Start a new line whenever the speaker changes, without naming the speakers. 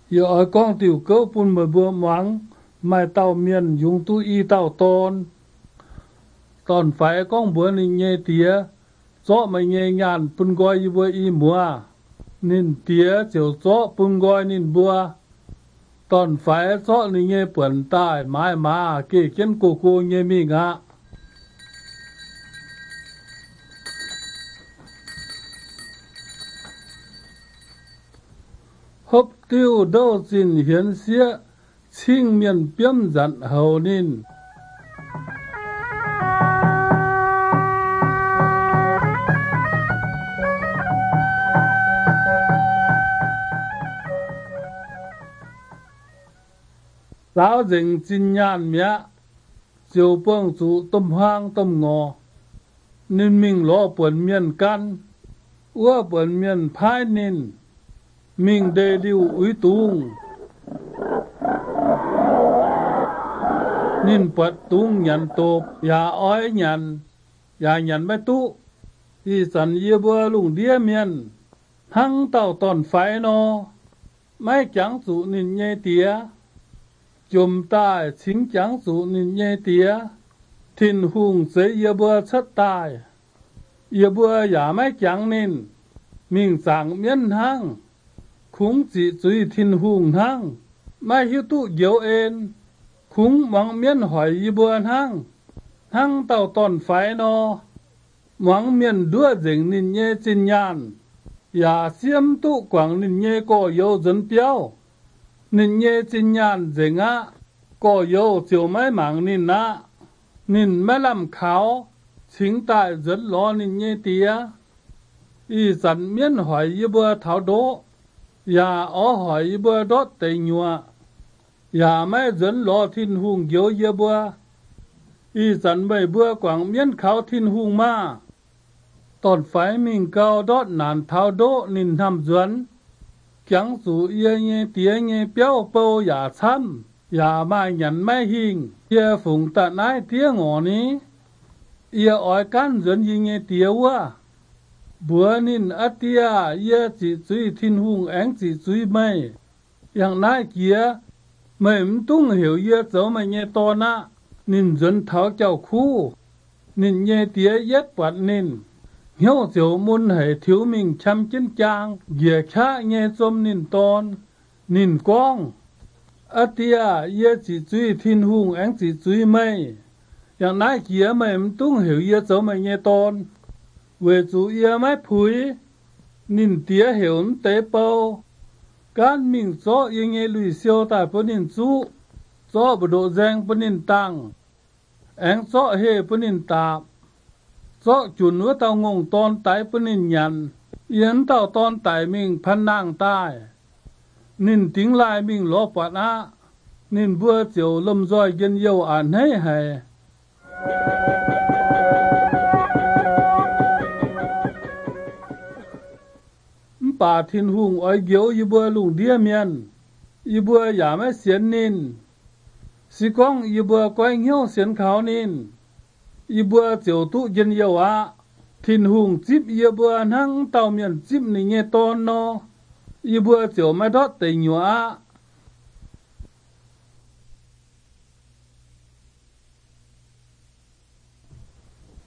giờ ở con tiểu cỡ pun mờ bùa mắng mai tàu miền dùng tu y tàu tôn còn phải con bữa nên nghe tía gió mày nghe nhàn pun gọi y bữa y mùa nên tía chiều gió pun gọi nên bùa còn phải gió nên nghe bẩn tai mãi mà kể kiến cô nghe mi ngã hấp tiêu đâu xin hiến xía chinh miền biếm dặn hầu nín giáo dình chinh nhàn mía chiều bông chủ tôm hoang tôm ngò nên mình lo bẩn miền căn ua bẩn miền phai nín mình đề điều uy tung nín bật tung nhận tộp ya ói nhận mấy tú thì sẵn yê bùa lùng đĩa miền hăng tàu tòn phái nó mấy chẳng dụ nín nhê tía chùm tai chính chẳng dụ nín nhê tía thìn hùng giấy yê bùa chất tai yê bùa ya mấy chẳng nín mình sáng miên hăng khúng chỉ duy thiên hùng hăng mai hiếu tụ yếu ên khúng mắng miên hỏi y buồn hăng tàu tòn phái nó mắng miên đua dình nín nhê trên nhàn ya xiêm tụ quảng nín nhê có yếu dân tiêu nín nhê trên nhàn dình á có yếu chiều mấy mảng nín á nín mấy làm kháo chính tại rất lo nín nhê tía y dặn miên hỏi y buồn tháo đố ya ở hỏi bữa đốt tây nhua ya mấy dẫn lo thiên hùng yếu ye bữa y dẫn mấy bữa quảng miên khảo thiên hùng ma tòn phải mình cao đốt nàn thao đỗ nín tham duẩn chẳng dù ye nghe tía nghe béo bâu ya chăm ya mai nhận mai hình ye phụng tận ai tía ngõ ní ye ỏi can dẫn ye nghe tía wa bữa nín atia ye chỉ duy thiên hùng ánh chỉ duy mày yang nãy kia mày tung hiểu ye dấu mày nghe to na nín dẫn tháo chào khu nín nghe tía yết bát nín hiểu dấu môn hệ thiếu mình chăm chân trang ye cha nghe zom nín ton nín quang atia ye chỉ duy thiên hùng ánh chỉ duy mày yang nãy kia mày tung hiểu ye dấu mày nghe ton về chủ yếu mấy phúi nín tía hiểu tế bao can mình gió yên nghe lùi siêu tại bữa nín chú gió bữa độ giang bữa nín tăng ánh gió hề bữa nín tạp gió chủ nữa tao ngông ton tái bữa nín nhằn yến tao ton tái mình phan nàng tai nín tiếng lại mình lo bọt á nín vừa chiều lâm roi dân yêu ảnh hay hề bà thiên hùng oi giấu y bùa lùng đĩa miền y bùa giả mấy xiên nín si con y bùa quay nhiêu xiên kháo nín y bùa chiều tụ dân yêu á thiên hùng chip y bùa hăng tàu miền chip này nghe ton no y bùa chiều mấy đót tây nhua